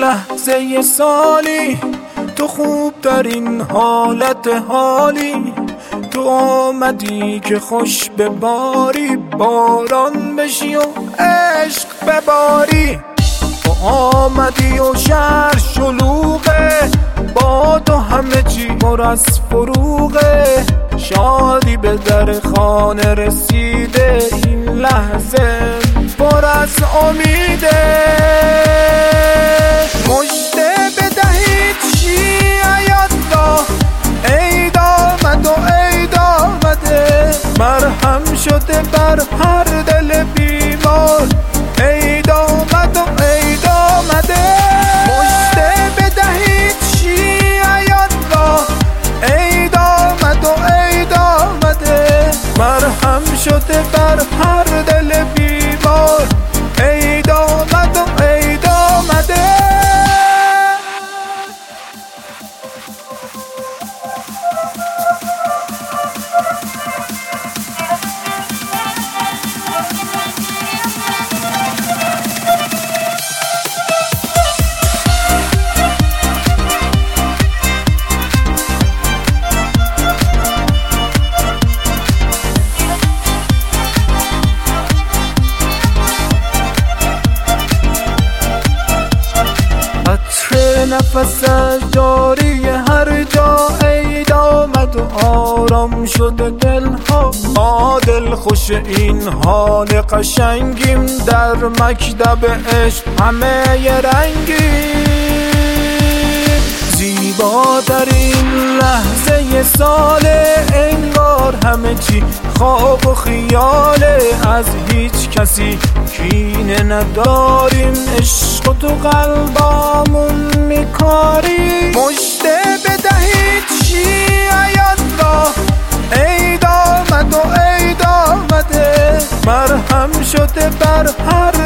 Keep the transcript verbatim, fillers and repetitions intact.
لحظه سالی، تو خوب در این حالت حالی. تو آمدی که خوش بباری، باران بشی و عشق بباری. تو آمدی و شهر شلوغه، با تو همه چی پر از فروغه. شادی به در خانه رسیده، این لحظه پر از امیده. مژده بدهید شیعیان را، عید آمد و عید آمده. مرهم شده بر هر دل بیمار، عید آمد و عید آمده. مژده بدهید شیعیان را، عید آمد و عید آمده. مرهم شده بر هر دل بیمار، عید آمد و عید آمده. نفس جاری هر جا، عید آمد و آرام شده دلها. ما دل خوش این حال قشنگیم، در مکتب عشق همه ی رنگیم. زیبا در این لحظه ساله، انگار همه چی خواب و خیاله. از هیچ کسی کینه نداریم، عشق و تو قلبامون میکاری. مژده بدهید شیعیان را، عید آمد و عید آمده. مرهم شده بر هر